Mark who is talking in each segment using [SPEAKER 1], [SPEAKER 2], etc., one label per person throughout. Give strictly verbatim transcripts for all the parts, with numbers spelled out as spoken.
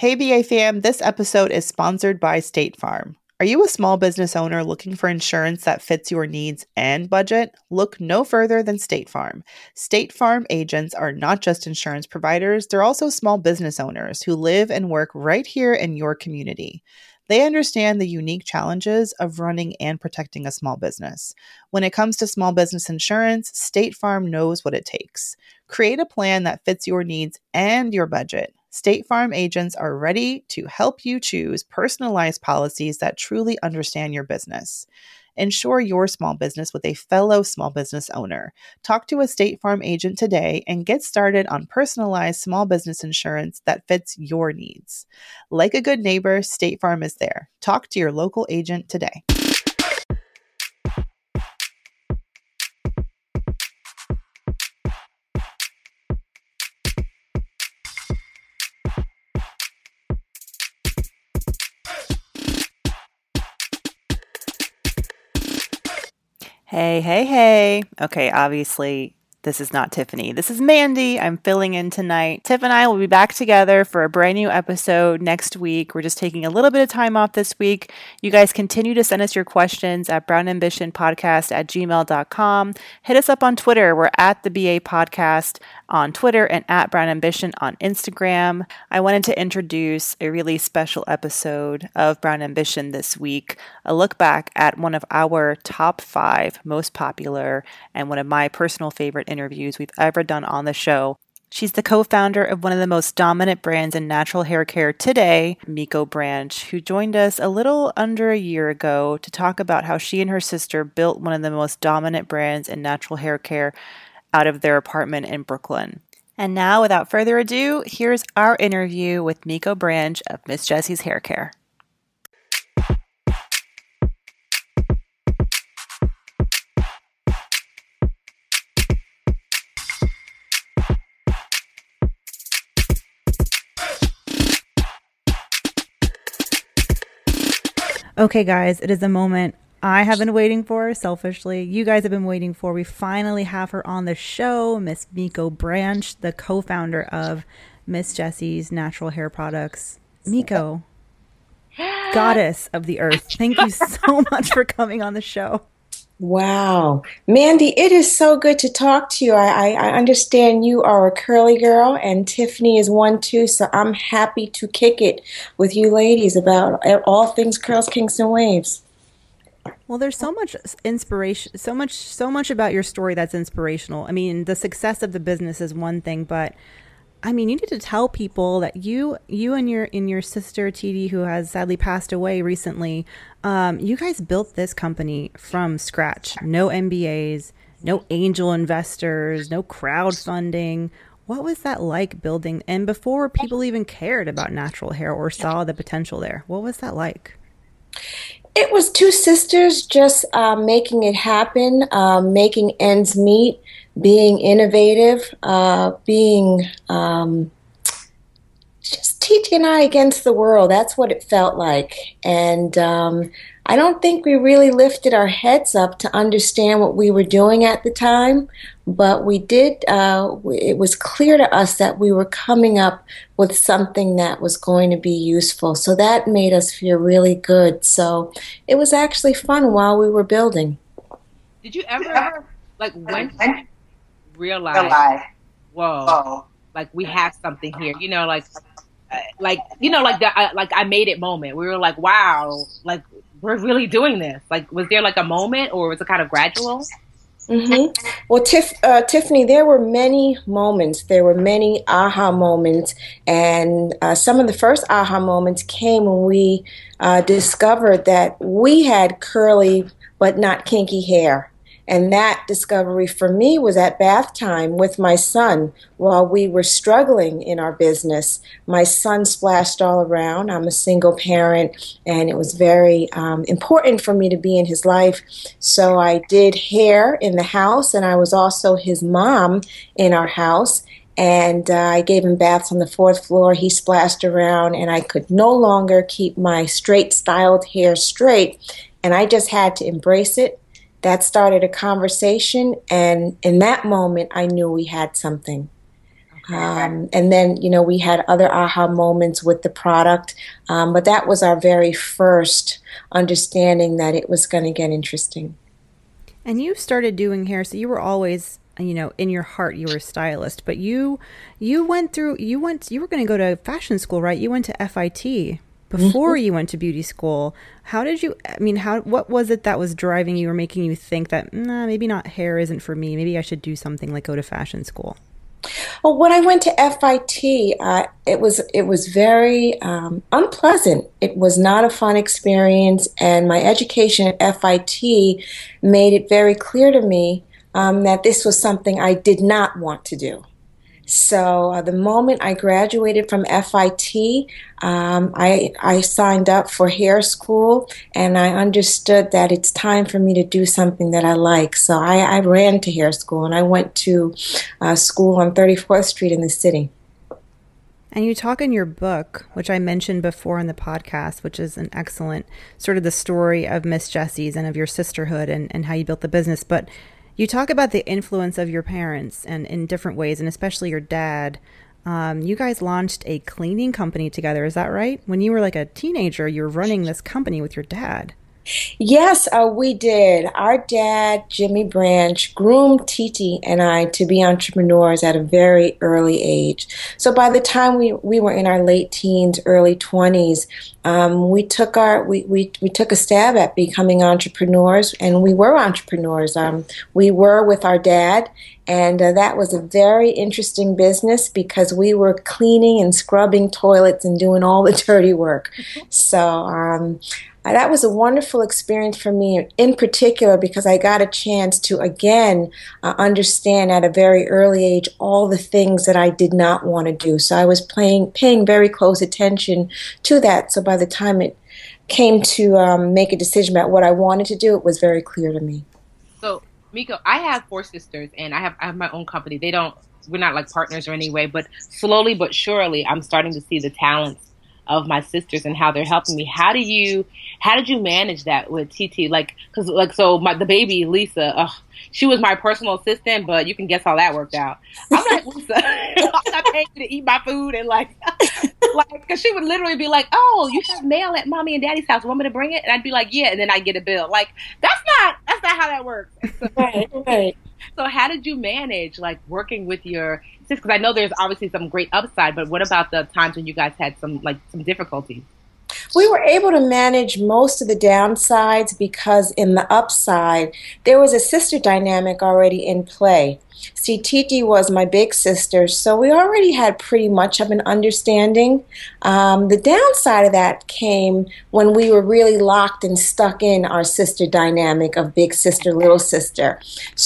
[SPEAKER 1] Hey B A fam, this episode is sponsored by State Farm. Are you a small business owner looking for insurance that fits your needs and budget? Look no further than State Farm. State Farm agents are not just insurance providers, they're also small business owners who live and work right here in your community. They understand the unique challenges of running and protecting a small business. When it comes to small business insurance, State Farm knows what it takes. Create a plan that fits your needs and your budget. State Farm agents are ready to help you choose personalized policies that truly understand your business. Insure your small business with a fellow small business owner. Talk to a State Farm agent today and get started on personalized small business insurance that fits your needs. Like a good neighbor, State Farm is there. Talk to your local agent today. Hey, hey, hey. Okay, obviously, this is not Tiffany. This is Mandy. I'm filling in tonight. Tiff and I will be back together for a brand new episode next week. We're just taking a little bit of time off this week. You guys continue to send us your questions at brown ambition podcast at gmail dot com. Hit us up on Twitter. We're at the B A Podcast on Twitter and at Brown Ambition on Instagram. I wanted to introduce a really special episode of Brown Ambition this week, a look back at one of our top five most popular and one of my personal favorite interviews we've ever done on the show. She's the co-founder of one of the most dominant brands in natural hair care today, Miko Branch, who joined us a little under a year ago to talk about how she and her sister built one of the most dominant brands in natural hair care out of their apartment in Brooklyn. And now, without further ado, here's our interview with Miko Branch of Miss Jessie's Hair Care. Okay, guys, it is a moment I have been waiting for, selfishly. You guys have been waiting for. We finally have her on the show, Miss Miko Branch, the co-founder of Miss Jessie's Natural Hair Products. Miko, goddess of the earth, thank you so much for coming on the show.
[SPEAKER 2] Wow. Mandy, it is so good to talk to you. I, I, I understand you are a curly girl and Tiffany is one too, so I'm happy to kick it with you ladies about all things curls, kinks, and waves.
[SPEAKER 1] Well, there's so much inspiration, so much, so much about your story that's inspirational. I mean, the success of the business is one thing, but I mean, you need to tell people that you, you and your, and your sister T D, who has sadly passed away recently, um, you guys built this company from scratch. No M B As, no angel investors, no crowdfunding. What was that like building? And before people even cared about natural hair or saw the potential there, what was that like?
[SPEAKER 2] It was two sisters just uh, making it happen, uh, making ends meet, being innovative, uh, being um, just teaching an eye against the world. That's what it felt like. And um, I don't think we really lifted our heads up to understand what we were doing at the time, but we did. Uh, it was clear to us that we were coming up with something that was going to be useful. So that made us feel really good. So it was actually fun while we were building.
[SPEAKER 3] Did you ever, like, when did you realize, whoa, like we have something here, you know, like, like, you know, like the, like I made it moment. We were like, wow, like we're really doing this. Like, was there like a moment or was it kind of gradual?
[SPEAKER 2] Mm-hmm. Well, Tiff, uh, Tiffany, there were many moments. There were many aha moments. And uh, some of the first aha moments came when we uh, discovered that we had curly but not kinky hair. And that discovery for me was at bath time with my son while we were struggling in our business. My son splashed all around. I'm a single parent, and it was very um, important for me to be in his life. So I did hair in the house, and I was also his mom in our house. And uh, I gave him baths on the fourth floor. He splashed around, and I could no longer keep my straight styled hair straight. And I just had to embrace it. That started a conversation, and in that moment, I knew we had something. Um, and then, you know, we had other aha moments with the product. Um, but that was our very first understanding that it was going to get interesting.
[SPEAKER 1] And you started doing hair, so you were always, you know, in your heart, you were a stylist. But you, you went through, you went, you were going to go to fashion school, right? You went to F I T before mm-hmm. you went to beauty school. How did you, I mean, how, what was it that was driving you or making you think that, nah, maybe not hair isn't for me. Maybe I should do something like go to fashion school?
[SPEAKER 2] Well, when I went to F I T, uh, it was it was very um, unpleasant. It was not a fun experience, and my education at F I T made it very clear to me um, that this was something I did not want to do. So uh, the moment I graduated from F I T, um, I, I signed up for hair school, and I understood that it's time for me to do something that I like. So I, I ran to hair school, and I went to uh, school on thirty-fourth Street in the city.
[SPEAKER 1] And you talk in your book, which I mentioned before in the podcast, which is an excellent sort of the story of Miss Jessie's and of your sisterhood and, and how you built the business. But you talk about the influence of your parents and in different ways, and especially your dad. Um, you guys launched a cleaning company together. Is that right? When you were like a teenager, you were running this company with your dad.
[SPEAKER 2] Yes, uh, we did. Our dad, Jimmy Branch, groomed Titi and I to be entrepreneurs at a very early age. So by the time we, we were in our late teens, early twenties, um, we took our we, we, we took a stab at becoming entrepreneurs, and we were entrepreneurs. Um, we were with our dad, and uh, that was a very interesting business because we were cleaning and scrubbing toilets and doing all the dirty work. So um, that was a wonderful experience for me in particular because I got a chance to, again, uh, understand at a very early age all the things that I did not want to do. So I was playing, paying very close attention to that. So by the time it came to um, make a decision about what I wanted to do, it was very clear to me.
[SPEAKER 3] So, Miko, I have four sisters, and I have I have my own company. They don't, we're not like partners or any way, but slowly but surely, I'm starting to see the talents of my sisters and how they're helping me. How do you, how did you manage that with T T? Like, cause like, so my, the baby, Lisa, uh, she was my personal assistant, but you can guess how that worked out. I'm like, Lisa, I'm not paying you to eat my food. And like, like, cause she would literally be like, oh, you have mail at mommy and daddy's house. Want me to bring it? And I'd be like, yeah. And then I'd get a bill. Like, that's not, that's not how that works. So,
[SPEAKER 2] right, right.
[SPEAKER 3] So how did you manage like working with your sisters? Because I know there's obviously some great upside, but what about the times when you guys had some like some difficulties?
[SPEAKER 2] We were able to manage most of the downsides because in the upside, there was a sister dynamic already in play. See, Titi was my big sister, so we already had pretty much of an understanding. Um, the downside of that came when we were really locked and stuck in our sister dynamic of big sister, little sister.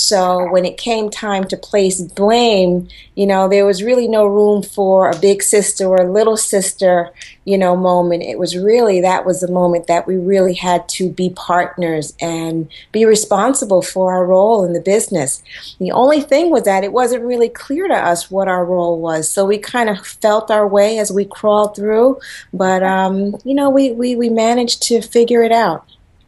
[SPEAKER 2] So when it came time to place blame, you know, there was really no room for a big sister or a little sister, you know, moment. It was really, that was the moment that we really had to be partners and be responsible for our role in the business. The only thing was that it wasn't really clear to us what our role was. So we kind of felt our way as we crawled through. But, um, you know, we, we, we managed to figure it out.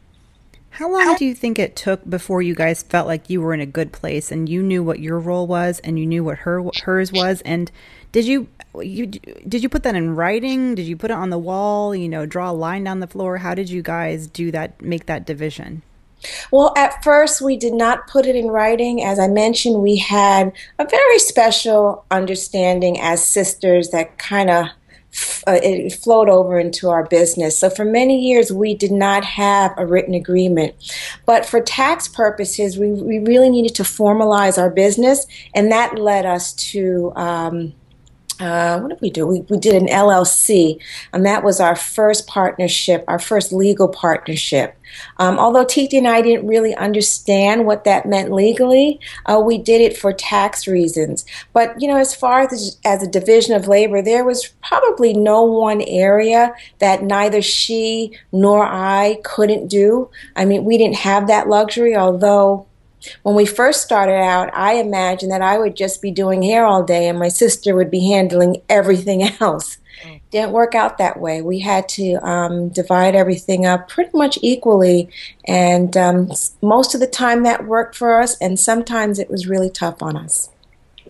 [SPEAKER 1] How long do you think it took before you guys felt like you were in a good place and you knew what your role was and you knew what her hers was? And did you, you did you put that in writing? Did you put it on the wall, you know, draw a line down the floor? How did you guys do that, make that division?
[SPEAKER 2] Well, at first, we did not put it in writing. As I mentioned, we had a very special understanding as sisters that kind of uh, it flowed over into our business. So for many years, we did not have a written agreement. But for tax purposes, we, we really needed to formalize our business, and that led us to um, Uh, what did we do? We, we did an L L C, and that was our first partnership, our first legal partnership. Um, although Titi and I didn't really understand what that meant legally, uh, we did it for tax reasons. But, you know, as far as, as a division of labor, there was probably no one area that neither she nor I couldn't do. I mean, we didn't have that luxury, although when we first started out, I imagined that I would just be doing hair all day and my sister would be handling everything else. Mm. Didn't work out that way. We had to um, divide everything up pretty much equally, and um, most of the time that worked for us, and sometimes it was really tough on us.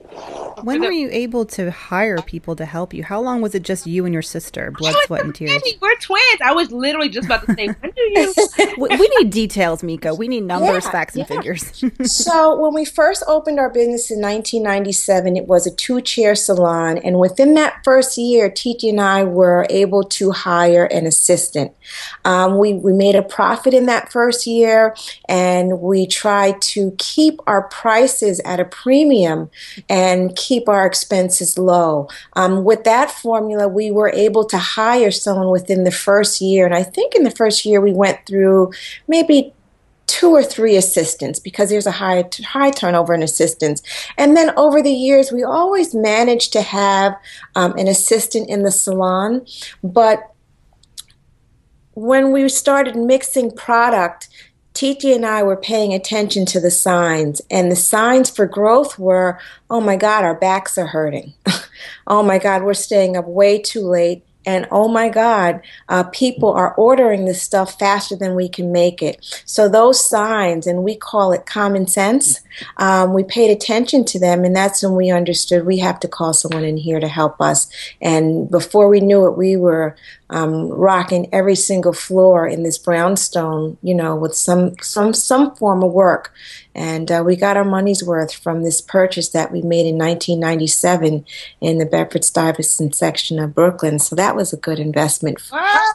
[SPEAKER 1] When were you able to hire people to help you? How long was it just you and your sister, blood, sweat, and tears?
[SPEAKER 3] We're twins. I was literally just about to say, when do you?
[SPEAKER 1] we, we need details, Miko. We need numbers, yeah, facts, and yeah. figures.
[SPEAKER 2] So when we first opened our business in nineteen ninety-seven, it was a two-chair salon. And within that first year, Titi and I were able to hire an assistant. Um, we, we made a profit in that first year, and we tried to keep our prices at a premium and keep our expenses low. Um, with that formula, we were able to hire someone within the first year. And I think in the first year, we went through maybe two or three assistants because there's a high high turnover in assistants. And then over the years, we always managed to have um, an assistant in the salon. But when we started mixing product, Titi and I were paying attention to the signs, and the signs for growth were, oh my God, our backs are hurting. Oh my God, we're staying up way too late. And oh my God, uh, people are ordering this stuff faster than we can make it. So those signs, and we call it common sense, um, we paid attention to them, and that's when we understood we have to call someone in here to help us. And before we knew it, we were um, rocking every single floor in this brownstone, you know, with some some some form of work. And uh, we got our money's worth from this purchase that we made in nineteen ninety-seven in the Bedford-Stuyvesant section of Brooklyn. So that was a good investment.
[SPEAKER 3] What?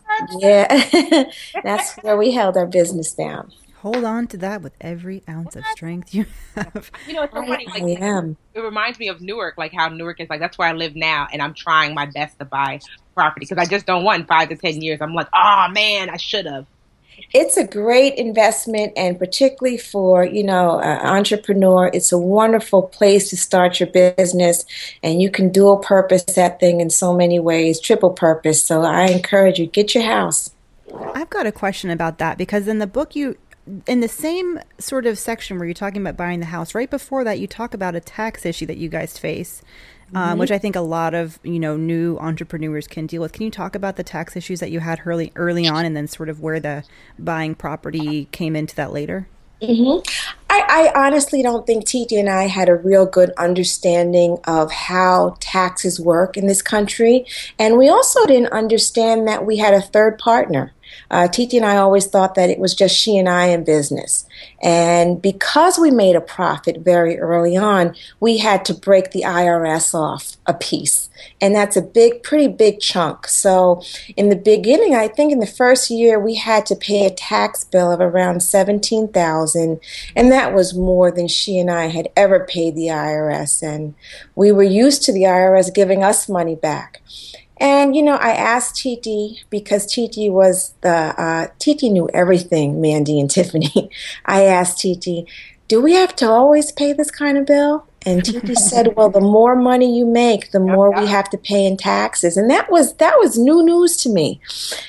[SPEAKER 2] Yeah, that's where we held our business down.
[SPEAKER 1] Hold on to that with every ounce of strength you have.
[SPEAKER 3] You know, it's so funny. Like,
[SPEAKER 2] I am.
[SPEAKER 3] It reminds me of Newark, like how Newark is like, that's where I live now, and I'm trying my best to buy property because I just don't want in five to ten years. I'm like, oh man, I should have.
[SPEAKER 2] It's a great investment, and particularly for, you know, an entrepreneur, it's a wonderful place to start your business, and you can dual purpose that thing in so many ways, triple purpose. So I encourage you, get your house.
[SPEAKER 1] I've got a question about that because in the book you, in the same sort of section where you're talking about buying the house, right before that you talk about a tax issue that you guys face. Um, mm-hmm. Which I think a lot of, you know, new entrepreneurs can deal with. Can you talk about the tax issues that you had early, early on, and then sort of where the buying property came into that later?
[SPEAKER 2] Mm-hmm. I, I honestly don't think Titi and I had a real good understanding of how taxes work in this country. And we also didn't understand that we had a third partner. Uh, Titi and I always thought that it was just she and I in business. And because we made a profit very early on, we had to break the I R S off a piece. And that's a big, pretty big chunk. So in the beginning, I think in the first year, we had to pay a tax bill of around seventeen thousand dollars. And that was more than she and I had ever paid the I R S. And we were used to the I R S giving us money back. And, you know, I asked Titi, because Titi was the, uh, Titi knew everything, Mandy and Tiffany. I asked Titi, do we have to always pay this kind of bill? And Titi said, well, the more money you make, the more we have to pay in taxes. And that was, that was new news to me.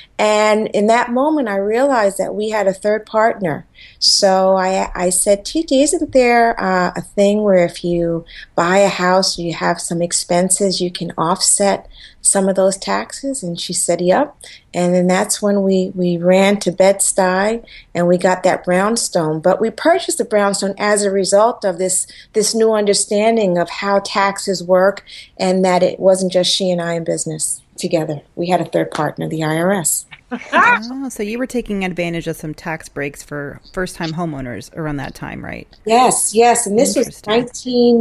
[SPEAKER 2] And in that moment, I realized that we had a third partner. So I, I said, Titi, isn't there uh, a thing where if you buy a house, you have some expenses, you can offset some of those taxes? And she said, yep. And then that's when we, we ran to Bed-Stuy and we got that brownstone. But we purchased the brownstone as a result of this, this new understanding of how taxes work, and that it wasn't just she and I in business together. We had a third partner, the I R S.
[SPEAKER 1] Oh, so you were taking advantage of some tax breaks for first-time homeowners around that time, right?
[SPEAKER 2] Yes, yes. And this was nineteen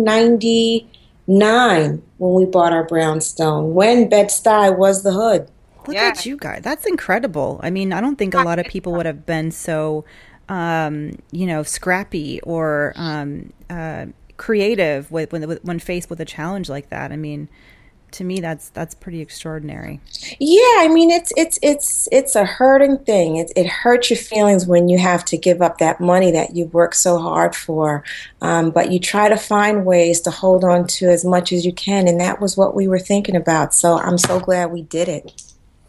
[SPEAKER 2] ninety-nine when we bought our brownstone, when Bed-Stuy was the hood.
[SPEAKER 1] Look yeah. at you guys. That's incredible. I mean, I don't think a lot of people would have been so, um, you know, scrappy or um, uh, creative with, when, when faced with a challenge like that. I mean, to me, that's that's pretty extraordinary.
[SPEAKER 2] Yeah, I mean, it's it's it's it's a hurting thing. It it hurts your feelings when you have to give up that money that you worked so hard for. Um, but you try to find ways to hold on to as much as you can, and that was what we were thinking about. So I'm so glad we did it.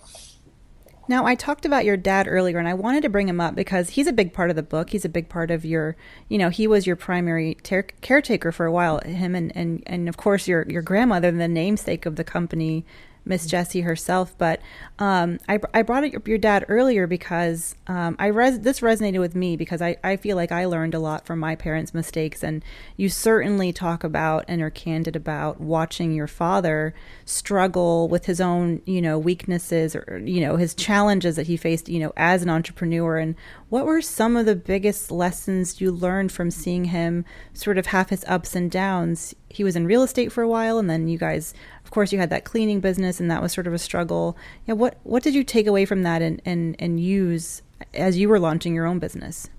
[SPEAKER 1] Now, I talked about your dad earlier, and I wanted to bring him up because he's a big part of the book. He's a big part of your, you know, he was your primary ter- caretaker for a while, him and, and, and of course, your, your grandmother, the namesake of the company, Miss Jessie herself. But um, I, I brought up your dad earlier because um, I res- this resonated with me because I, I feel like I learned a lot from my parents' mistakes. And you certainly talk about and are candid about watching your father struggle with his own, you know, weaknesses or, you know, his challenges that he faced, you know, as an entrepreneur. And what were some of the biggest lessons you learned from seeing him sort of have his ups and downs? He was in real estate for a while, and then you guys, of course, you had that cleaning business, and that was sort of a struggle. Yeah, what what did you take away from that and, and, and use as you were launching your own business?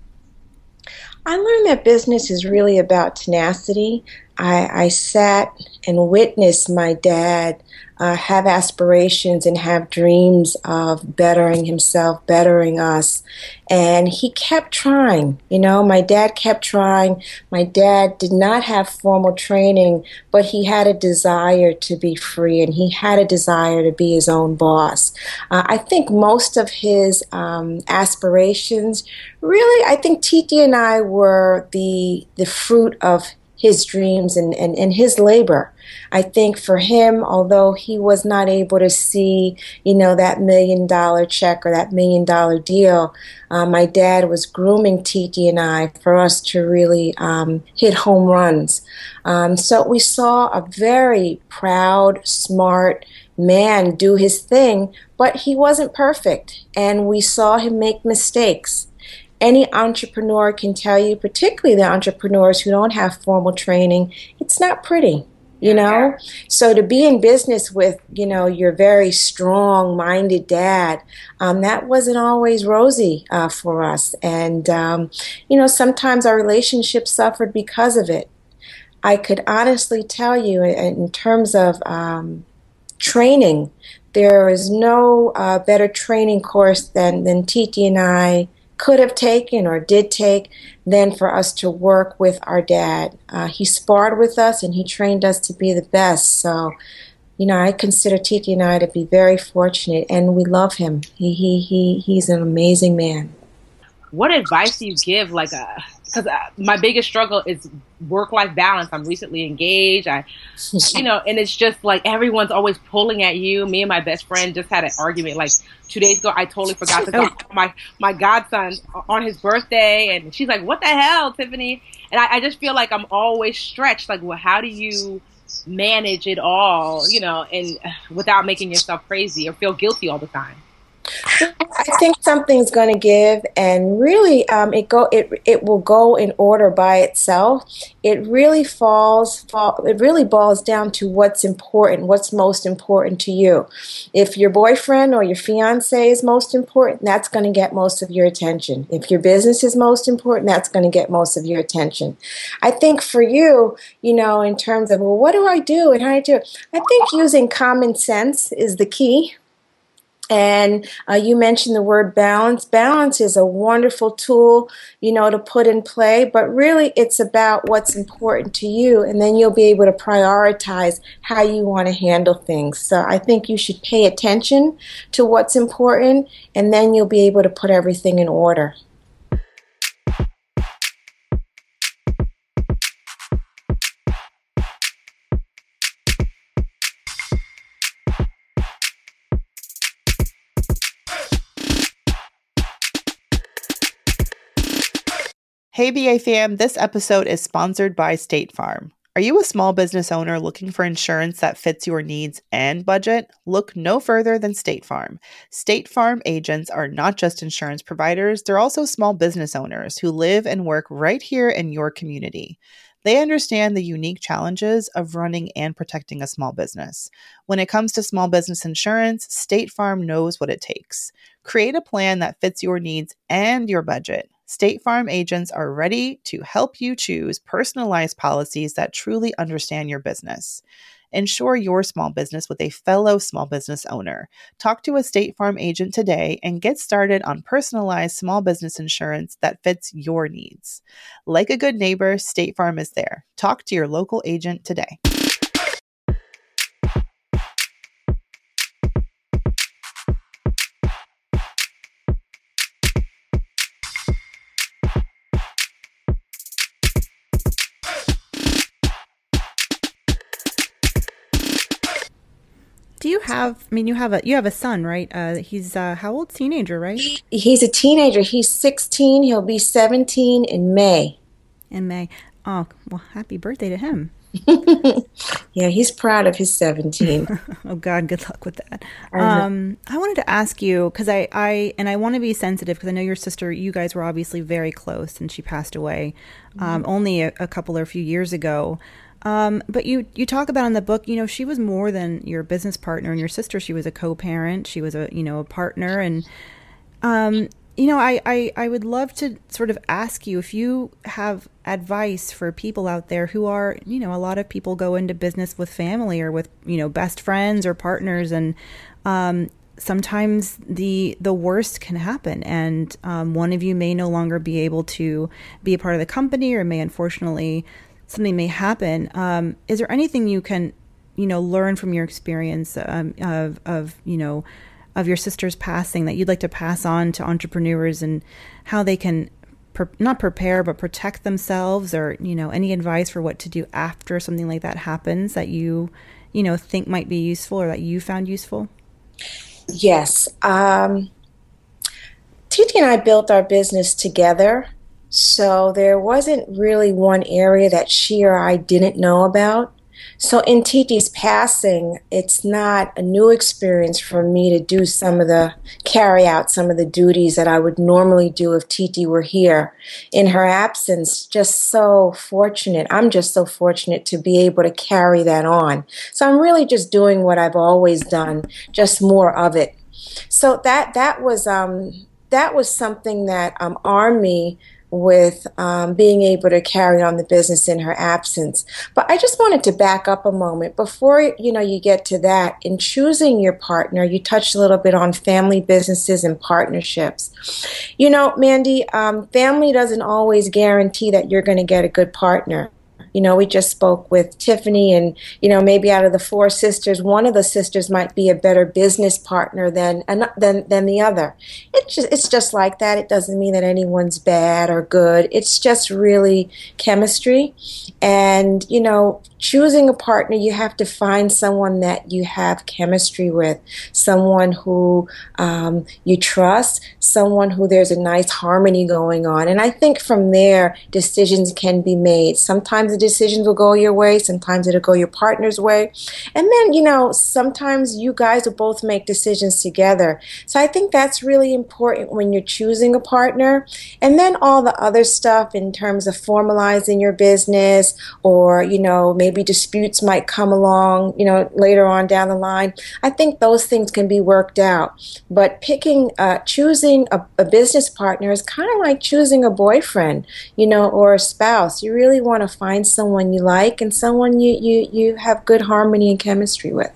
[SPEAKER 2] I learned that business is really about tenacity. I, I sat and witnessed my dad uh, have aspirations and have dreams of bettering himself, bettering us. And he kept trying. You know, my dad kept trying. My dad did not have formal training, but he had a desire to be free, and he had a desire to be his own boss. Uh, I think most of his um, aspirations, really, I think Titi and I were the the fruit of his dreams and, and, and his labor. I think for him, although he was not able to see, you know, that million dollar check or that million dollar deal, uh, my dad was grooming Titi and I for us to really um, hit home runs. Um, so we saw a very proud, smart man do his thing, but he wasn't perfect, and we saw him make mistakes. Any entrepreneur can tell you, particularly the entrepreneurs who don't have formal training, it's not pretty, you know? So to be in business with, you know, your very strong-minded dad, um, that wasn't always rosy uh, for us. And, um, you know, sometimes our relationship suffered because of it. I could honestly tell you, in terms of um, training, there is no uh, better training course than, than Titi and I could have taken or did take than for us to work with our dad. Uh, he sparred with us, and he trained us to be the best. So, you know, I consider Titi and I to be very fortunate, and we love him. He he he he's an amazing man.
[SPEAKER 3] What advice do you give? Like, a because uh, my biggest struggle is work-life balance. I'm recently engaged. I, you know, and it's just like everyone's always pulling at you. Me and my best friend just had an argument like two days ago. I totally forgot to tell my my godson on his birthday, and she's like, "What the hell, Tiffany?" And I, I just feel like I'm always stretched. Like, well, how do you manage it all, you know, and without making yourself crazy or feel guilty all the time?
[SPEAKER 2] I think something's going to give, and really, um, it go it it will go in order by itself. It really falls, fall, it really boils down to what's important, what's most important to you. If your boyfriend or your fiance is most important, that's going to get most of your attention. If your business is most important, that's going to get most of your attention. I think for you, you know, in terms of, well, what do I do and how do I do it? I think using common sense is the key. And uh, you mentioned the word balance. Balance is a wonderful tool, you know, to put in play, but really it's about what's important to you, and then you'll be able to prioritize how you want to handle things. So I think you should pay attention to what's important, and then you'll be able to put everything in order.
[SPEAKER 1] Hey B A fam, this episode is sponsored by State Farm. Are you a small business owner looking for insurance that fits your needs and budget? Look no further than State Farm. State Farm agents are not just insurance providers, they're also small business owners who live and work right here in your community. They understand the unique challenges of running and protecting a small business. When it comes to small business insurance, State Farm knows what it takes. Create a plan that fits your needs and your budget. State Farm agents are ready to help you choose personalized policies that truly understand your business. Insure your small business with a fellow small business owner. Talk to a State Farm agent today and get started on personalized small business insurance that fits your needs. Like a good neighbor, State Farm is there. Talk to your local agent today. Do you have, I mean, you have a, you have a son, right? Uh, he's, uh, how old? Teenager, right?
[SPEAKER 2] He's a teenager. He's sixteen. He'll be seventeen in May.
[SPEAKER 1] In May. Oh, well, happy birthday to him.
[SPEAKER 2] Yeah, he's proud of his seventeen.
[SPEAKER 1] Oh God, good luck with that. Um, I wanted to ask you, because I, I, and I want to be sensitive because I know your sister, you guys were obviously very close and she passed away um, mm-hmm. only a, a couple or a few years ago. Um, but you, you talk about in the book, you know, she was more than your business partner and your sister. She was a co-parent. She was a, you know, a partner. And, um, you know, I, I, I would love to sort of ask you if you have advice for people out there who are, you know, a lot of people go into business with family or with, you know, best friends or partners. And, um, sometimes the the worst can happen, and um, one of you may no longer be able to be a part of the company, or may unfortunately something may happen. Um, is there anything you can, you know, learn from your experience um, of, of, you know, of your sister's passing that you'd like to pass on to entrepreneurs, and how they can pre- not prepare, but protect themselves, or, you know, any advice for what to do after something like that happens that you, you know, think might be useful or that you found useful?
[SPEAKER 2] Yes. Um, Titi and I built our business together. So there wasn't really one area that she or I didn't know about. So in Titi's passing, it's not a new experience for me to do some of the, carry out some of the duties that I would normally do if Titi were here. In her absence, just so fortunate. I'm just so fortunate to be able to carry that on. So I'm really just doing what I've always done, just more of it. So that, that was, um, that was something that um, armed me with um, being able to carry on the business in her absence. But I just wanted to back up a moment before, you know, you get to that. In choosing your partner, you touched a little bit on family businesses and partnerships. You know, Mandy, um, family doesn't always guarantee that you're going to get a good partner. You know, we just spoke with Tiffany, and, you know, maybe out of the four sisters, one of the sisters might be a better business partner than than than the other. It's just, it's just like that. It doesn't mean that anyone's bad or good. It's just really chemistry. And, you know, choosing a partner, you have to find someone that you have chemistry with, someone who um, you trust, someone who there's a nice harmony going on. And I think from there, decisions can be made. Sometimes the decisions will go your way, sometimes it'll go your partner's way. And then, you know, sometimes you guys will both make decisions together. So I think that's really important when you're choosing a partner. And then all the other stuff in terms of formalizing your business, or, you know, maybe disputes might come along, you know, later on down the line. I think those things can be worked out. But picking, uh, choosing a, a business partner is kind of like choosing a boyfriend, you know, or a spouse. You really want to find someone you like and someone you, you, you have good harmony and chemistry with.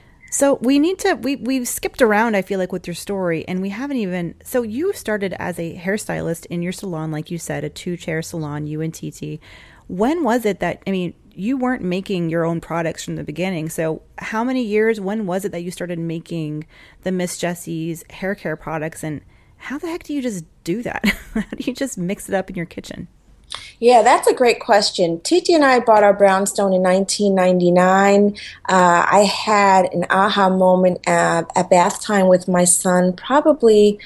[SPEAKER 1] So we need to, we, we've skipped around, I feel like, with your story, and we haven't even, so you started as a hairstylist in your salon, like you said, a two-chair salon, you and Titi. When was it that, I mean, you weren't making your own products from the beginning. So how many years, when was it that you started making the Miss Jessie's hair care products, and how the heck do you just do that? How do you just mix it up in your kitchen?
[SPEAKER 2] Yeah, that's a great question. Titi and I bought our brownstone in nineteen ninety-nine. Uh, I had an aha moment at, at bath time with my son, probably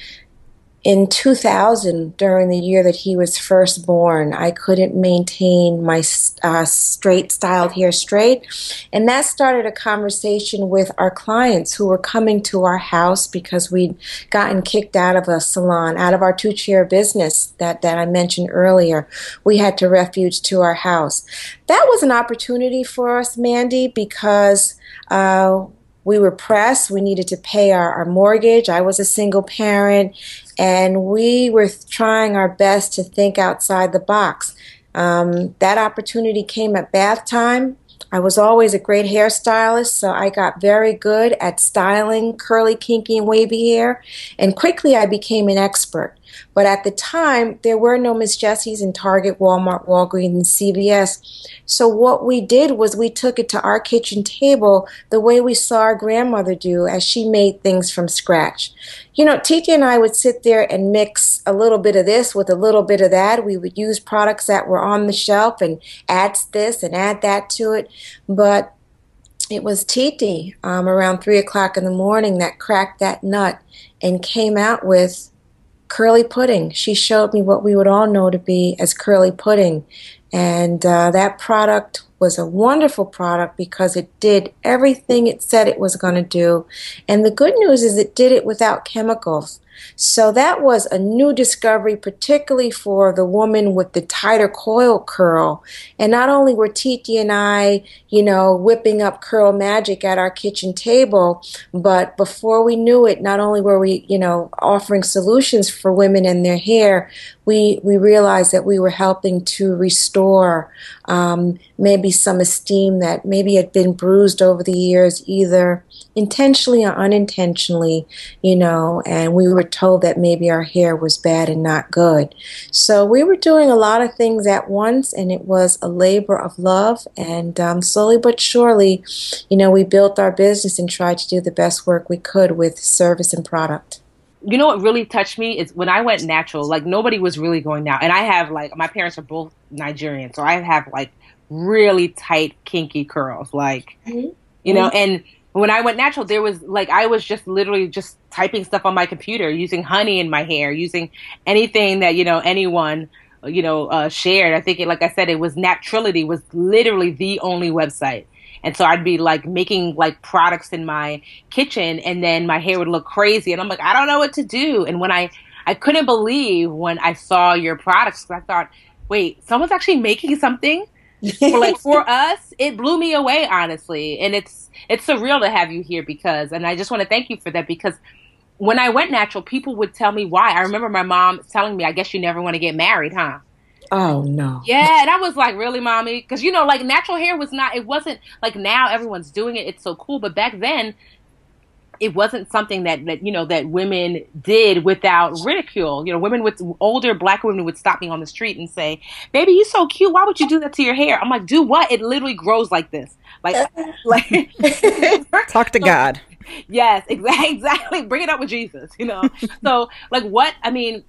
[SPEAKER 2] in two thousand, during the year that he was first born. I couldn't maintain my uh, straight styled hair straight. And that started a conversation with our clients who were coming to our house because we'd gotten kicked out of a salon, out of our two-chair business that, that I mentioned earlier. We had to refuge to our house. That was an opportunity for us, Mandy, because uh, we were pressed. We needed to pay our, our mortgage. I was a single parent, and we were trying our best to think outside the box. Um, that opportunity came at bath time. I was always a great hairstylist, so I got very good at styling curly, kinky, and wavy hair, and quickly I became an expert. But at the time, there were no Miss Jessie's in Target, Walmart, Walgreens, and C V S. So what we did was we took it to our kitchen table the way we saw our grandmother do as she made things from scratch. You know, Titi and I would sit there and mix a little bit of this with a little bit of that. We would use products that were on the shelf and add this and add that to it. But it was Titi um, around three o'clock in the morning that cracked that nut and came out with curly pudding. She showed me what we would all know to be as curly pudding. And uh, that product was a wonderful product because it did everything it said it was going to do. And the good news is it did it without chemicals. So that was a new discovery, particularly for the woman with the tighter coil curl. And not only were Titi and I, you know, whipping up curl magic at our kitchen table, but before we knew it, not only were we, you know, offering solutions for women and their hair, we, we realized that we were helping to restore um, maybe some esteem that maybe had been bruised over the years, either intentionally or unintentionally, you know, and we were told that maybe our hair was bad and not good. So we were doing a lot of things at once, and it was a labor of love. And um, slowly but surely, you know, we built our business and tried to do the best work we could with service and product.
[SPEAKER 3] You know what really touched me is when I went natural, like nobody was really going now. And I have like, my parents are both Nigerian, so I have like really tight, kinky curls, like, mm-hmm. you know, and when I went natural, there was like, I was just literally just typing stuff on my computer, using honey in my hair, using anything that, you know, anyone, you know, uh, shared. I think, it, like I said, it was Naturality was literally the only website. And so I'd be like making like products in my kitchen, and then my hair would look crazy. And I'm like, I don't know what to do. And when I, I couldn't believe when I saw your products, because I thought, wait, someone's actually making something for like for us. It blew me away, honestly. And it's, it's surreal to have you here because, and I just want to thank you for that, because when I went natural, people would tell me why. I remember my mom telling me, I guess you never want to get married, huh?
[SPEAKER 2] Oh, no.
[SPEAKER 3] Yeah, and I was like, really, mommy? Because, you know, like, natural hair was not, it wasn't, like, now everyone's doing it. It's so cool. But back then, it wasn't something that, that, you know, that women did without ridicule. You know, women with, older black women would stop me on the street and say, baby, you're so cute. Why would you do that to your hair? I'm like, do what? It literally grows like this. Like, like
[SPEAKER 1] talk to God.
[SPEAKER 3] Yes, exactly. Exactly. Bring it up with Jesus, you know? So, like, what, I mean,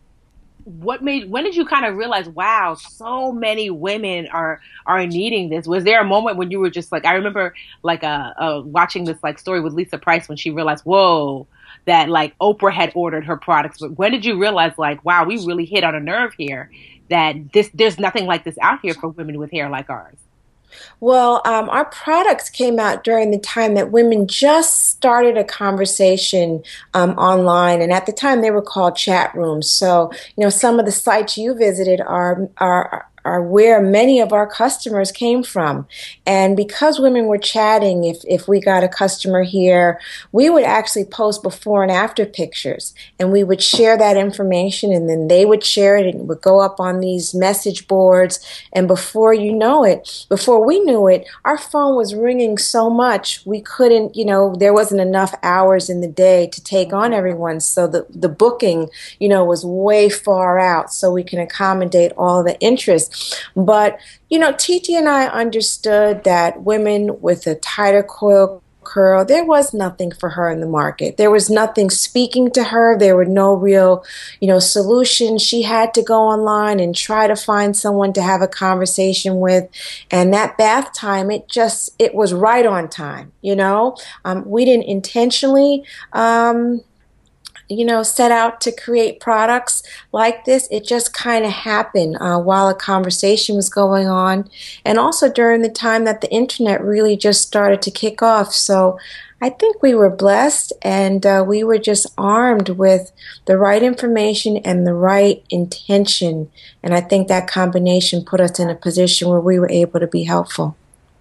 [SPEAKER 3] what made, when did you kind of realize, wow, so many women are, are needing this? Was there a moment when you were just like, I remember like, uh, uh watching this like story with Lisa Price when she realized, whoa, that like Oprah had ordered her products. But when did you realize like, wow, we really hit on a nerve here, that this, there's nothing like this out here for women with hair like ours?
[SPEAKER 2] Well, um, our products came out during the time that women just started a conversation um, online, and at the time they were called chat rooms. So, you know, some of the sites you visited are are are where many of our customers came from. And because women were chatting, if, if we got a customer here, we would actually post before and after pictures, and we would share that information, and then they would share it, and it would go up on these message boards. And before you know it, before we knew it, our phone was ringing so much we couldn't, you know, there wasn't enough hours in the day to take on everyone. So the, the booking, you know, was way far out so we can accommodate all the interest. But, you know, Titi and I understood that women with a tighter coil curl, there was nothing for her in the market. There was nothing speaking to her. There were no real, you know, solutions. She had to go online and try to find someone to have a conversation with. And that bath time, it just, it was right on time, you know. Um, we didn't intentionally um you know, set out to create products like this. It just kind of happened uh, while a conversation was going on, and also during the time that the internet really just started to kick off. So I think we were blessed, and uh, we were just armed with the right information and the right intention. And I think that combination put us in a position where we were able to be helpful.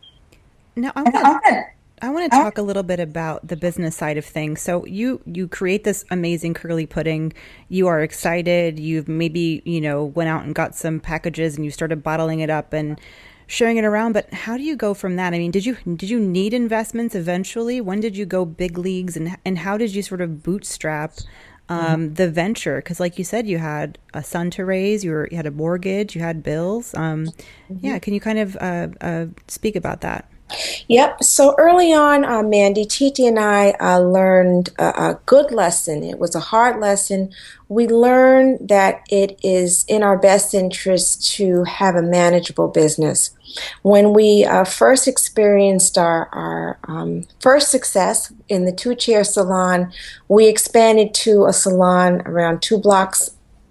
[SPEAKER 1] Now, I'm gonna- I want to talk a little bit about the business side of things. So you you create this amazing curly pudding. You are excited. You've maybe, you know, went out and got some packages and you started bottling it up and sharing it around. But how do you go from that? I mean, did you did you need investments eventually? When did you go big leagues, and and how did you sort of bootstrap um, mm-hmm. the venture? Because like you said, you had a son to raise. You were you had a mortgage. You had bills. Um, mm-hmm. Yeah, can you kind of uh, uh, speak about that?
[SPEAKER 2] Yep. So early on, uh, Mandy, Titi and I uh, learned a, a good lesson. It was a hard lesson. We learned that it is in our best interest to have a manageable business. When we uh, first experienced our, our um, first success in the two-chair salon, we expanded to a salon around two blocks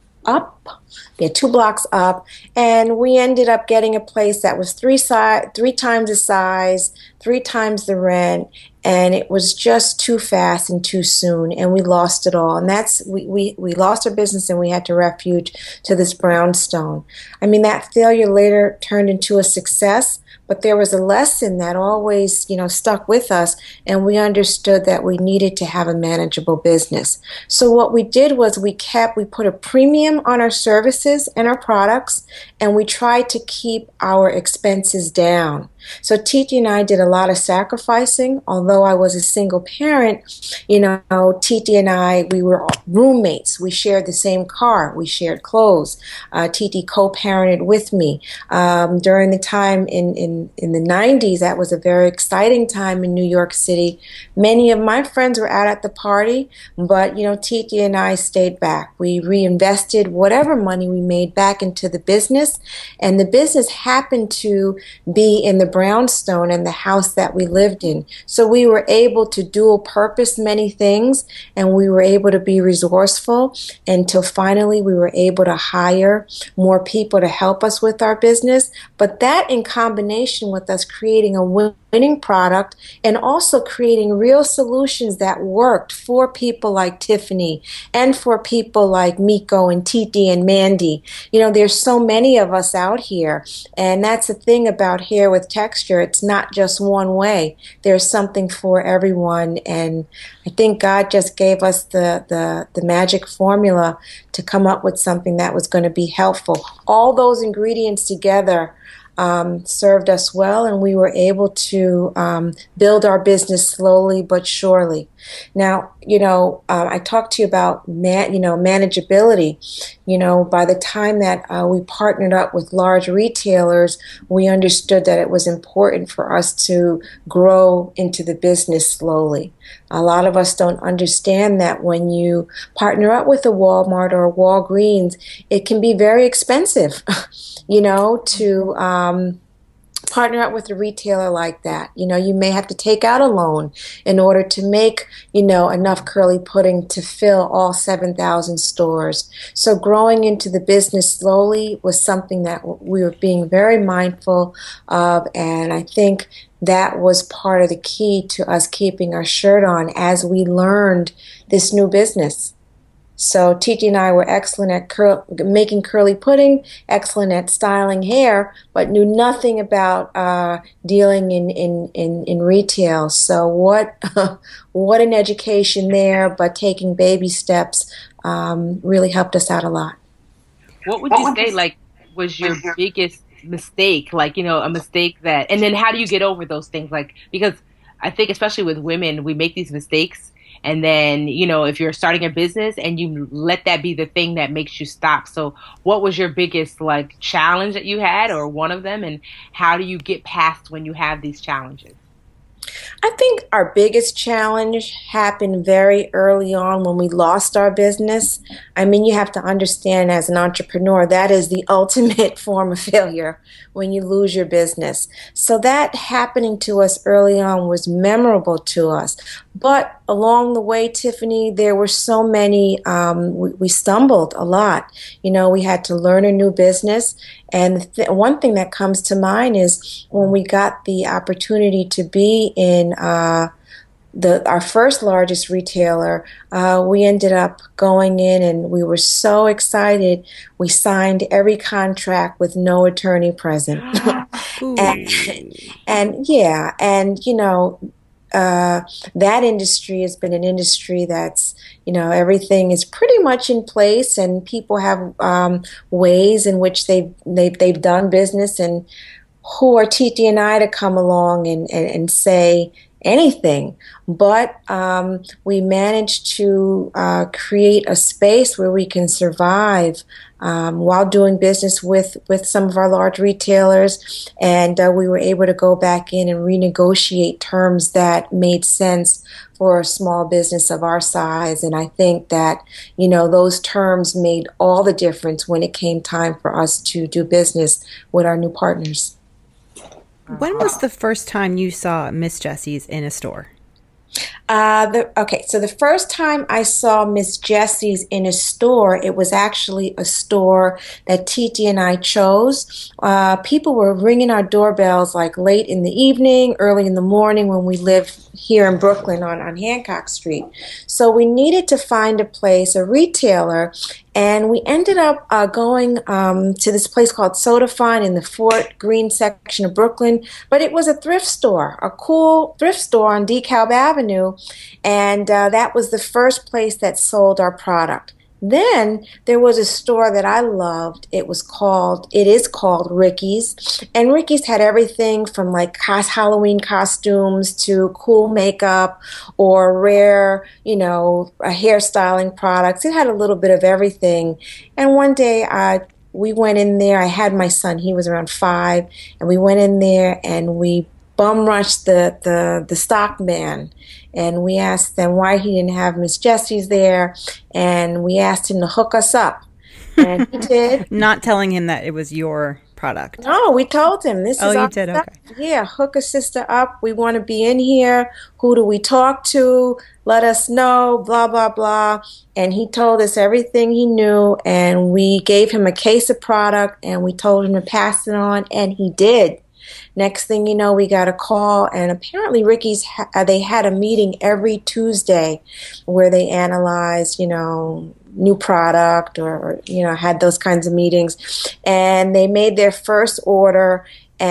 [SPEAKER 2] up. Yeah, two blocks up, and we ended up getting a place that was three si- three times the size, three times the rent, and it was just too fast and too soon, and we lost it all. And that's we, we, we lost our business, and we had to refuge to this brownstone. I mean, that failure later turned into a success, but there was a lesson that always, you know, stuck with us, and we understood that we needed to have a manageable business. So what we did was we kept, we put a premium on our services and our products, and we tried to keep our expenses down. So Titi and I did a lot of sacrificing. Although I was a single parent, you know, Titi and I, we were roommates. We shared the same car. We shared clothes. Uh, Titi co-parented with me. Um, during the time in, in, in the nineties, that was a very exciting time in New York City. Many of my friends were out at the party, but, you know, Titi and I stayed back. We reinvested whatever money we made back into the business, and the business happened to be in the brownstone and the house that we lived in. So we were able to dual purpose many things, and we were able to be resourceful until finally we were able to hire more people to help us with our business. But that in combination with us creating a winning product and also creating real solutions that worked for people like Tiffany and for people like Miko and Titi and Mandy. You know, there's so many of us out here, and that's the thing about Hair with Texture. It's not just one way. There's something for everyone, and I think God just gave us the, the, the magic formula to come up with something that was going to be helpful. All those ingredients together Um, served us well, and we were able to um, build our business slowly but surely. Now, you know, uh, I talked to you about man, you know, manageability. You know, by the time that uh, we partnered up with large retailers, we understood that it was important for us to grow into the business slowly. A lot of us don't understand that when you partner up with a Walmart or a Walgreens, it can be very expensive. You know, to um, partner up with a retailer like that. You know, you may have to take out a loan in order to make, you know, enough curly pudding to fill all seven thousand stores. So growing into the business slowly was something that we were being very mindful of, and I think that was part of the key to us keeping our shirt on as we learned this new business. So Titi and I were excellent at curl, making curly pudding, excellent at styling hair, but knew nothing about uh, dealing in, in, in, in retail. So what what an education there, but taking baby steps um, really helped us out a lot.
[SPEAKER 3] What would you say, like, was your biggest mistake? Like, you know, a mistake that, and then how do you get over those things? Like, because I think especially with women, we make these mistakes. And then, you know, if you're starting a business and you let that be the thing that makes you stop. So what was your biggest, like, challenge that you had, or one of them? And how do you get past when you have these challenges?
[SPEAKER 2] I think our biggest challenge happened very early on when we lost our business. I mean, you have to understand, as an entrepreneur, that is the ultimate form of failure, when you lose your business. So that happening to us early on was memorable to us. But along the way, Tiffany, there were so many, um, we, we stumbled a lot. You know, we had to learn a new business. And th- one thing that comes to mind is when we got the opportunity to be in uh, the our first largest retailer, uh, we ended up going in and we were so excited. We signed every contract with no attorney present. and, and yeah, and you know, Uh, that industry has been an industry that's, you know, everything is pretty much in place, and people have um, ways in which they've, they've, they've done business. And who are Titi and I to come along and, and, and say anything. But um, we managed to uh, create a space where we can survive um, while doing business with, with some of our large retailers. And uh, we were able to go back in and renegotiate terms that made sense for a small business of our size. And I think that, you know, those terms made all the difference when it came time for us to do business with our new partners.
[SPEAKER 1] When was the first time you saw Miss Jessie's in a store?
[SPEAKER 2] Uh, the, okay, so the first time I saw Miss Jessie's in a store, it was actually a store that Titi and I chose. Uh, people were ringing our doorbells like late in the evening, early in the morning when we lived here in Brooklyn on, on Hancock Street. So we needed to find a place, a retailer, and we ended up uh, going um, to this place called Soda Fun in the Fort Greene section of Brooklyn. But it was a thrift store, a cool thrift store on DeKalb Avenue. And uh, that was the first place that sold our product. Then there was a store that I loved. It was called, it is called Ricky's. And Ricky's had everything from like cos- Halloween costumes to cool makeup or rare, you know, uh, hairstyling products. It had a little bit of everything. And one day I we went in there. I had my son. He was around five. And we went in there and we bum rushed the, the, the stock man. And we asked them why he didn't have Miss Jessie's there. And we asked him to hook us up. And he did.
[SPEAKER 1] Not telling him that it was your product.
[SPEAKER 2] No, we told him. This
[SPEAKER 1] oh,
[SPEAKER 2] is
[SPEAKER 1] you
[SPEAKER 2] our
[SPEAKER 1] did?
[SPEAKER 2] stuff.
[SPEAKER 1] Okay.
[SPEAKER 2] Yeah, hook a sister up. We want to be in here. Who do we talk to? Let us know, blah, blah, blah. And he told us everything he knew. And we gave him a case of product. And we told him to pass it on. And he did. Next thing you know, we got a call, and apparently Ricky's, ha- they had a meeting every Tuesday where they analyzed, you know, new product or, or, you know, had those kinds of meetings. And they made their first order,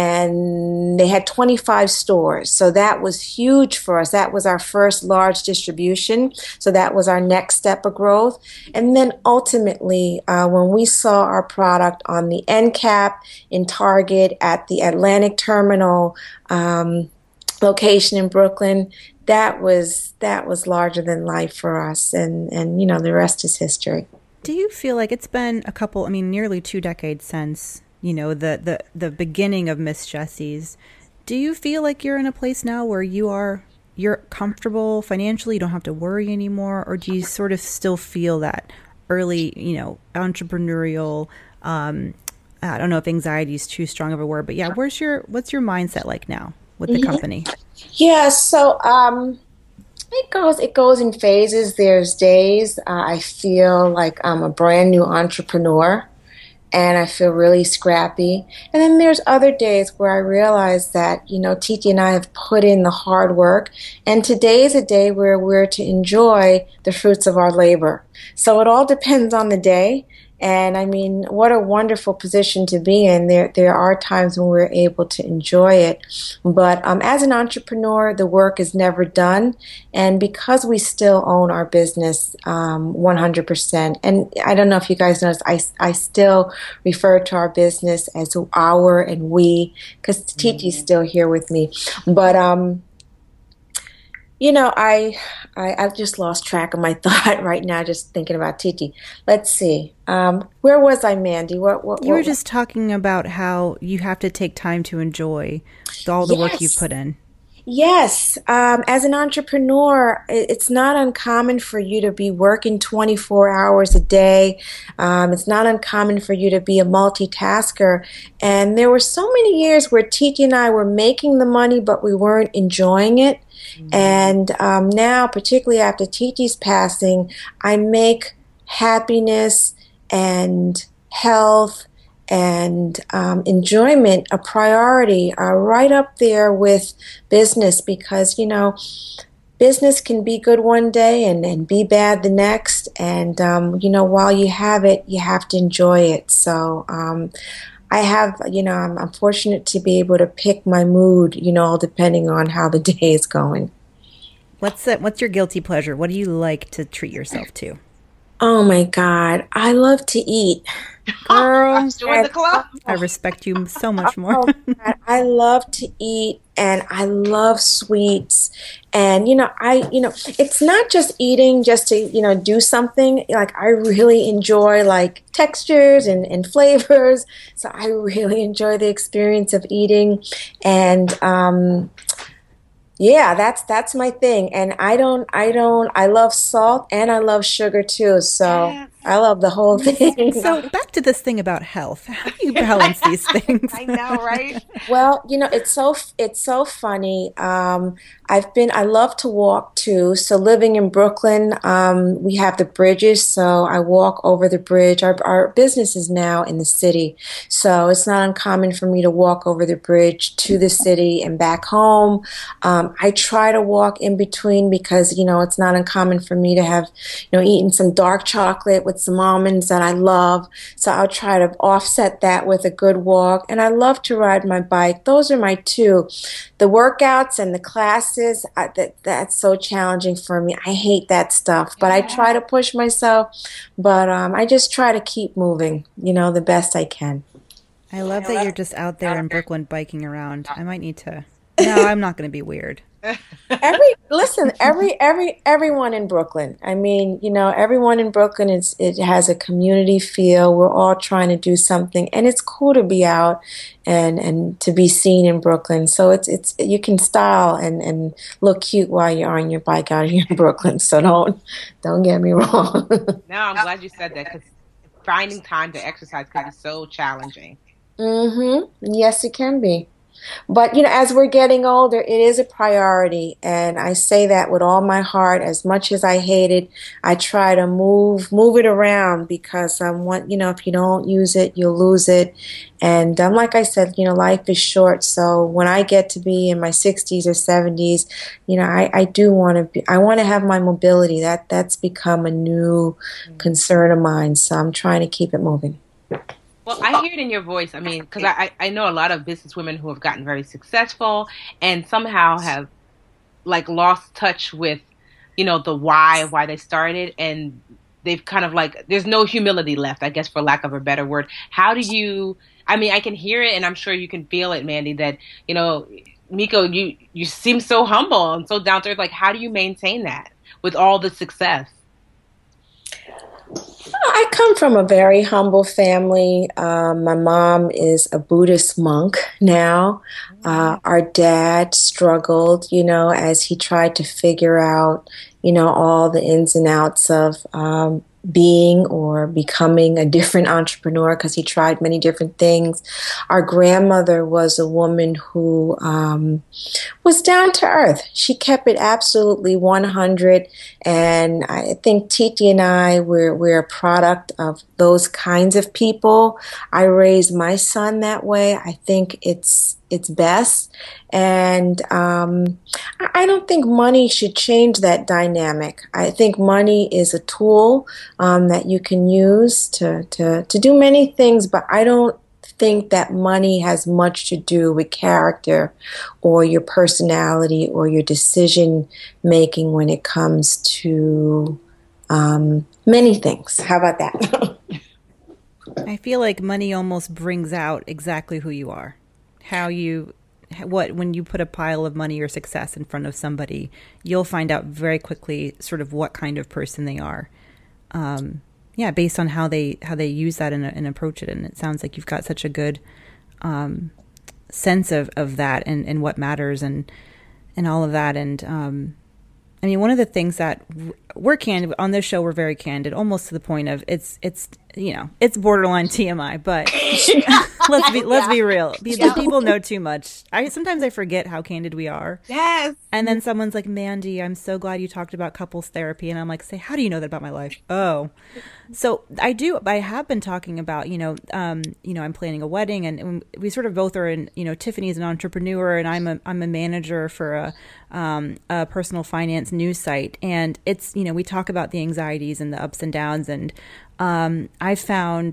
[SPEAKER 2] and they had twenty-five stores. So that was huge for us. That was our first large distribution. So that was our next step of growth. And then ultimately, uh, when we saw our product on the end cap in Target at the Atlantic Terminal um, location in Brooklyn, that was that was larger than life for us. And, and, you know, the rest is history.
[SPEAKER 1] Do you feel like it's been a couple, I mean, nearly two decades since, you know, the, the, the beginning of Miss Jessie's. Do you feel like you're in a place now where you are, you're comfortable financially, you don't have to worry anymore? Or do you sort of still feel that early, you know, entrepreneurial, um, I don't know if anxiety is too strong of a word, but yeah, where's your, what's your mindset like now with the company?
[SPEAKER 2] Yeah, so um, it goes it goes in phases. There's days uh, I feel like I'm a brand new entrepreneur and I feel really scrappy. And then there's other days where I realize that, you know, Titi and I have put in the hard work. And today is a day where we're to enjoy the fruits of our labor. So it all depends on the day. And I mean, what a wonderful position to be in. There there are times when we're able to enjoy it. But um, as an entrepreneur, the work is never done. And because we still own our business um, one hundred percent, and I don't know if you guys noticed, I, I still refer to our business as our and we, because Titi's still here with me. But, um, you know, I, I I've just lost track of my thought right now, just thinking about Titi. Let's see. Um, where was I, Mandy? What, what,
[SPEAKER 1] you were
[SPEAKER 2] what,
[SPEAKER 1] just talking about how you have to take time to enjoy all the
[SPEAKER 2] yes.
[SPEAKER 1] work you've put in.
[SPEAKER 2] Yes. Um, as an entrepreneur, it's not uncommon for you to be working twenty-four hours a day. Um, it's not uncommon for you to be a multitasker. And there were so many years where Titi and I were making the money, but we weren't enjoying it. Mm-hmm. And um, now, particularly after Titi's passing, I make happiness and health and um, enjoyment a priority, uh, right up there with business, because, you know, business can be good one day and, and be bad the next. And, um, you know, while you have it, you have to enjoy it. So um, I have, you know, I'm, I'm fortunate to be able to pick my mood, you know, depending on how the day is going.
[SPEAKER 1] What's that? What's your guilty pleasure? What do you like to treat yourself to?
[SPEAKER 2] Oh my God, I love to eat.
[SPEAKER 1] Girl,
[SPEAKER 3] Join the club.
[SPEAKER 1] I respect you so much more.
[SPEAKER 2] Oh, God, I love to eat and I love sweets. And, you know, I, you know, it's not just eating just to, you know, do something. Like, I really enjoy like textures and, and flavors. So I really enjoy the experience of eating. And, um, yeah, that's that's my thing. And I don't I don't I love salt and I love sugar too. So
[SPEAKER 3] Yes.
[SPEAKER 2] I love the whole thing.
[SPEAKER 1] So back to this thing about health. How do you balance these things?
[SPEAKER 3] I know, right?
[SPEAKER 2] Well, you know, it's so it's so funny. Um, I've been I love to walk too. So living in Brooklyn, um, we have the bridges, so I walk over the bridge. Our our business is now in the city, so it's not uncommon for me to walk over the bridge to the city and back home. Um, I try to walk in between because you know it's not uncommon for me to have you know eaten some dark chocolate with some almonds that I love. So I'll try to offset that with a good walk. And I love to ride my bike. Those are my two. The workouts and the classes, I, that, that's so challenging for me. I hate that stuff, but I try to push myself. But um, I just try to keep moving, you know, the best I can.
[SPEAKER 1] I love that you're just out there in Brooklyn biking around. I might need to. No, I'm not going to be weird.
[SPEAKER 2] Every listen, every every everyone in Brooklyn. I mean, you know, everyone in Brooklyn is it has a community feel. We're all trying to do something, and it's cool to be out and and to be seen in Brooklyn. So it's it's you can style and and look cute while you're on your bike out here in Brooklyn. So don't don't get me wrong.
[SPEAKER 3] No, I'm glad you said that because finding time to exercise can be so challenging.
[SPEAKER 2] Mm-hmm. Yes, it can be. But, you know, as we're getting older, it is a priority. And I say that with all my heart. As much as I hate it, I try to move move it around because, um, want, you know, if you don't use it, you'll lose it. And um, like I said, you know, life is short. So when I get to be in my sixties or seventies, you know, I, I do want to be, I want to have my mobility. That That's become a new concern of mine. So I'm trying to keep it moving.
[SPEAKER 3] Well, I hear it in your voice. I mean, because I, I know a lot of businesswomen who have gotten very successful and somehow have like lost touch with, you know, the why of why they started, and they've kind of like there's no humility left, I guess, for lack of a better word. How do you? I mean, I can hear it, and I'm sure you can feel it, Mandy. That you know, Miko, you you seem so humble and so down to earth. Like, how do you maintain that with all the success?
[SPEAKER 2] I come from a very humble family. Um, my mom is a Buddhist monk now. Uh, our dad struggled, you know, as he tried to figure out, you know, all the ins and outs of um, being or becoming a different entrepreneur because he tried many different things. Our grandmother was a woman who um, was down to earth. She kept it absolutely one hundred. And I think Titi and I, we're, we're a product of those kinds of people. I raised my son that way. I think it's it's best. And um, I don't think money should change that dynamic. I think money is a tool um, that you can use to, to, to do many things, but I don't think that money has much to do with character or your personality or your decision making when it comes to um, many things. How about that?
[SPEAKER 1] I feel like money almost brings out exactly who you are. How you, what, when you put a pile of money or success in front of somebody, you'll find out very quickly sort of what kind of person they are. Um, yeah, based on how they, how they use that and, and approach it. And it sounds like you've got such a good um, sense of, of that and, and what matters and, and all of that. And um, I mean, one of the things that we're candid on this show, we're very candid, almost to the point of it's, it's, you know, it's borderline T M I, but let's be, let's yeah. be real. The, the people know too much. I sometimes I forget how candid we are.
[SPEAKER 3] Yes.
[SPEAKER 1] And then someone's like, Mandy, I'm so glad you talked about couples therapy. And I'm like, say, how do you know that about my life? Oh, so I do. I have been talking about, you know, um, you know, I'm planning a wedding and we sort of both are in, you know, Tiffany's an entrepreneur and I'm a, I'm a manager for a, um, a personal finance news site. And it's, you know, we talk about the anxieties and the ups and downs. And um, I found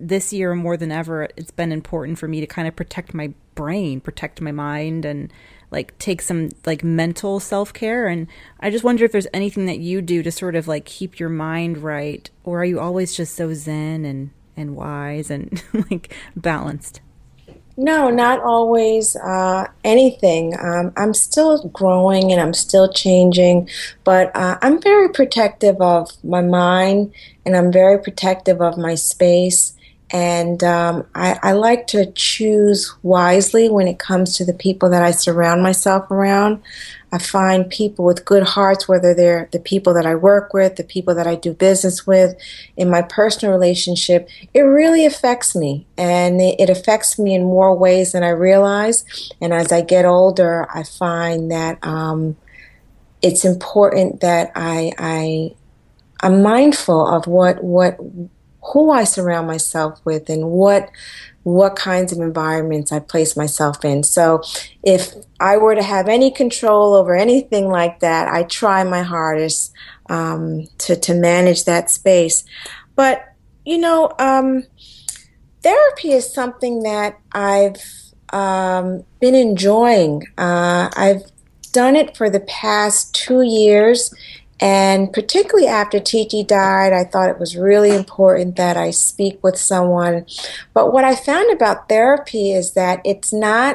[SPEAKER 1] this year more than ever, it's been important for me to kind of protect my brain, protect my mind, and like take some like mental self-care. And I just wonder if there's anything that you do to sort of like keep your mind right, or are you always just so zen and, and wise and like balanced?
[SPEAKER 2] No, not always uh, anything. Um, I'm still growing and I'm still changing, but uh, I'm very protective of my mind and I'm very protective of my space. And um, I, I like to choose wisely when it comes to the people that I surround myself around. I find people with good hearts, whether they're the people that I work with, the people that I do business with, in my personal relationship, it really affects me. And it, it affects me in more ways than I realize. And as I get older, I find that um, it's important that I, I, I'm mindful of what, what, who I surround myself with and what what kinds of environments I place myself in. So if I were to have any control over anything like that, I try my hardest um, to, to manage that space. But, you know, um, therapy is something that I've um, been enjoying. Uh, I've done it for the past two years. And particularly after Titi died, I thought it was really important that I speak with someone. But what I found about therapy is that it's not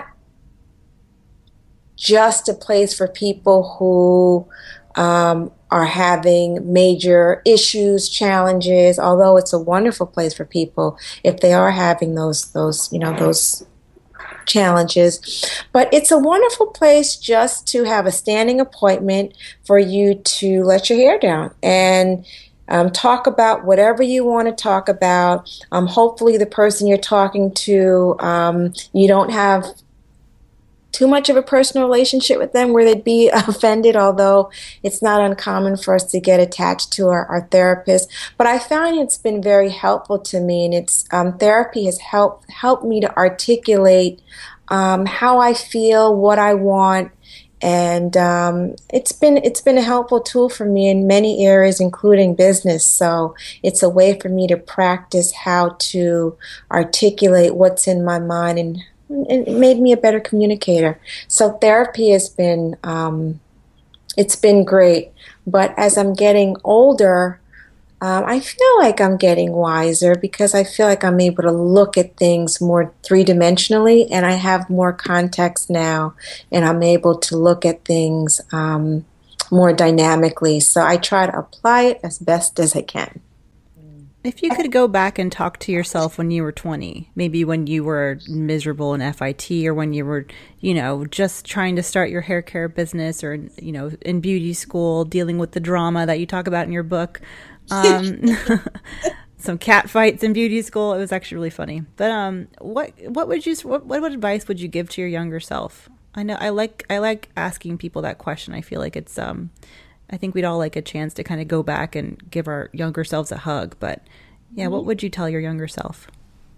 [SPEAKER 2] just a place for people who um, are having major issues, challenges, although it's a wonderful place for people if they are having those, those, you know, those challenges. But it's a wonderful place just to have a standing appointment for you to let your hair down and um, talk about whatever you want to talk about. Um, hopefully the person you're talking to, um, you don't have too much of a personal relationship with them where they'd be offended, although it's not uncommon for us to get attached to our, our therapist. But I found it's been very helpful to me, and it's um, therapy has helped helped me to articulate um, how I feel, what I want, and um, it's been it's been a helpful tool for me in many areas, including business. So it's a way for me to practice how to articulate what's in my mind, and it made me a better communicator. So therapy has been, um, it's been great. But as I'm getting older, um, I feel like I'm getting wiser because I feel like I'm able to look at things more three-dimensionally, and I have more context now, and I'm able to look at things um, more dynamically. So I try to apply it as best as I can.
[SPEAKER 1] If you could go back and talk to yourself when you were twenty, maybe when you were miserable in F I T, or when you were, you know, just trying to start your hair care business, or, you know, in beauty school, dealing with the drama that you talk about in your book, um, some cat fights in beauty school. It was actually really funny. But um, what what would you what what advice would you give to your younger self? I know I like I like asking people that question. I feel like it's um. I think we'd all like a chance to kind of go back and give our younger selves a hug. But yeah, what would you tell your younger self?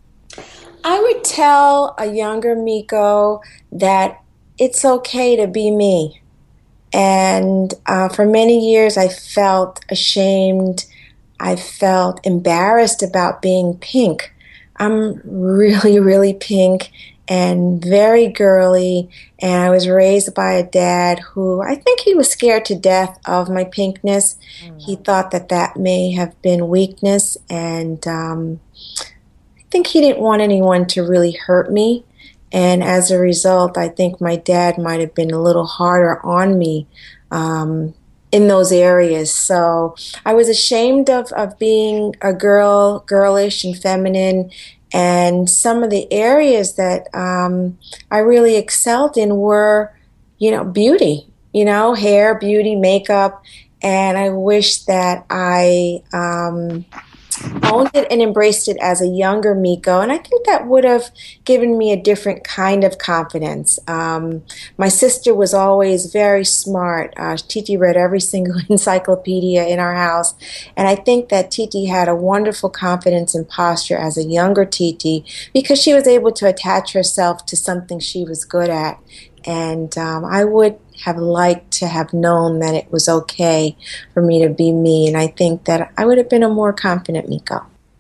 [SPEAKER 2] I would tell a younger Miko that it's okay to be me. And uh, for many years, I felt ashamed. I felt embarrassed about being pink. I'm really, really pink and very girly, and I was raised by a dad who, I think he was scared to death of my pinkness. Mm. He thought that that may have been weakness, and um, I think he didn't want anyone to really hurt me, and as a result, I think my dad might have been a little harder on me um, in those areas. So I was ashamed of, of being a girl, girlish and feminine. And some of the areas that um, I really excelled in were, you know, beauty, you know, hair, beauty, makeup. And I wish that I um, owned it and embraced it as a younger Miko. And I think that would have given me a different kind of confidence. Um, my sister was always very smart. Uh, Titi read every single encyclopedia in our house. And I think that Titi had a wonderful confidence and posture as a younger Titi because she was able to attach herself to something she was good at. And um, I would have liked to have known that it was okay for me to be me. And I think that I would have been a more confident Miko.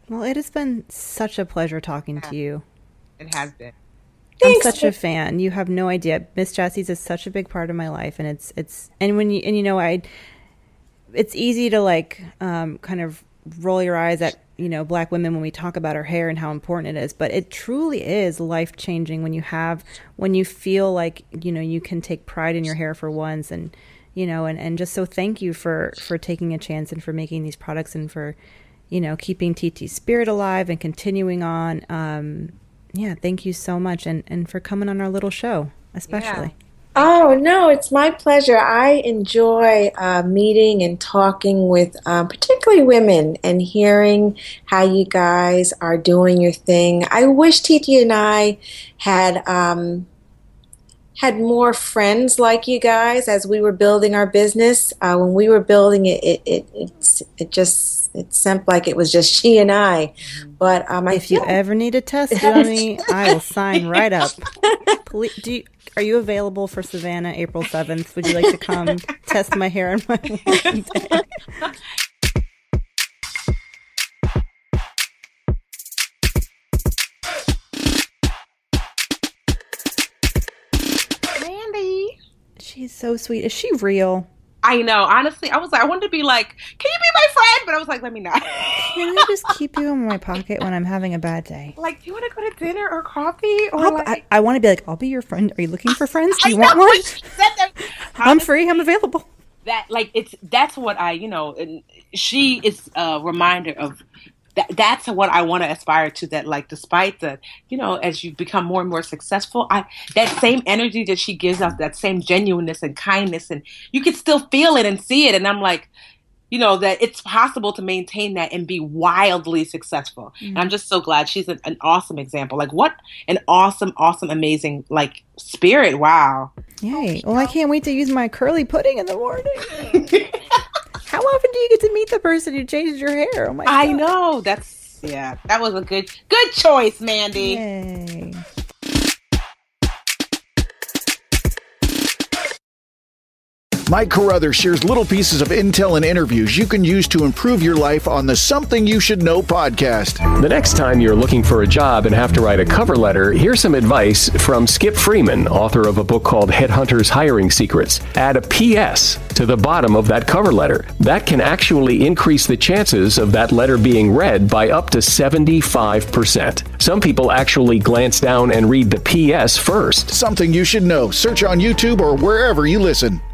[SPEAKER 1] Well, it has been such a pleasure talking yeah. to you.
[SPEAKER 3] It has been.
[SPEAKER 1] Thanks. I'm such a fan. You have no idea. Miss Jessie's is such a big part of my life, and it's it's and when you and you know I, it's easy to like um, kind of roll your eyes at you know Black women when we talk about our hair and how important it is, but it truly is life changing when you have when you feel like you know you can take pride in your hair for once, and you know and, and just so thank you for for taking a chance and for making these products and for you know keeping T T's spirit alive and continuing on. Um, Yeah, thank you so much, and, and for coming on our little show, especially.
[SPEAKER 2] Yeah. Oh, no, it's my pleasure. I enjoy uh, meeting and talking with um, particularly women and hearing how you guys are doing your thing. I wish T T and I had um, had more friends like you guys as we were building our business. Uh, when we were building it, it, it, it, it just... It seemed like it was just she and I, but um, I
[SPEAKER 1] if you ever need a test dummy, I will sign right up. Please, do you, are you available for Savannah April seventh? Would you like to come test my hair on my one day?
[SPEAKER 3] Mandy,
[SPEAKER 1] she's so sweet. Is she real?
[SPEAKER 3] I know. Honestly, I was like, I wanted to be like, can you be my friend? But I was like, let me not.
[SPEAKER 1] Can I just keep you in my pocket when I'm having a bad day?
[SPEAKER 3] Like, do you want to go to dinner or coffee? Or
[SPEAKER 1] I'll,
[SPEAKER 3] like...
[SPEAKER 1] I, I want to be like, I'll be your friend. Are you looking for friends? Do you want one? I'm free. I'm available.
[SPEAKER 3] That like it's that's what I you know. And she is a reminder of. That, that's what I want to aspire to, that like despite the, you know, as you become more and more successful, I that same energy that she gives off, that same genuineness and kindness, and you can still feel it and see it. And I'm like, you know, that it's possible to maintain that and be wildly successful. Mm-hmm. And I'm just so glad she's an, an awesome example. Like what an awesome, awesome, amazing like spirit. Wow.
[SPEAKER 1] Yay. Well, I can't wait to use my curly pudding in the morning. How often do you get to meet the person who changes your hair? Oh my God.
[SPEAKER 3] I know. That's, yeah, that was a good, good choice, Mandy.
[SPEAKER 1] Yay.
[SPEAKER 4] Mike Carruthers shares little pieces of intel and interviews you can use to improve your life on the Something You Should Know podcast.
[SPEAKER 5] The next time you're looking for a job and have to write a cover letter, here's some advice from Skip Freeman, author of a book called Headhunters Hiring Secrets. Add a P S to the bottom of that cover letter. That can actually increase the chances of that letter being read by up to seventy-five percent. Some people actually glance down and read the P S first.
[SPEAKER 4] Something You Should Know. Search on YouTube or wherever you listen.